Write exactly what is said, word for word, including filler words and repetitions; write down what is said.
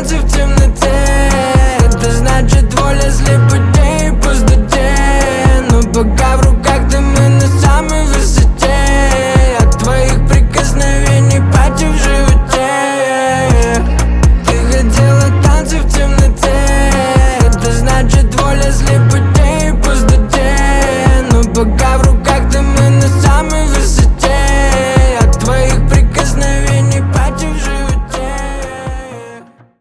танцы в темноте. Это значит воля слепоте и пустоте. Но пока в руках ты мы на самой высоте. От твоих прикосновений пати в животе. Ты хотела танцы в темноте. Это значит воля слепоте и пустоте. Но пока в руках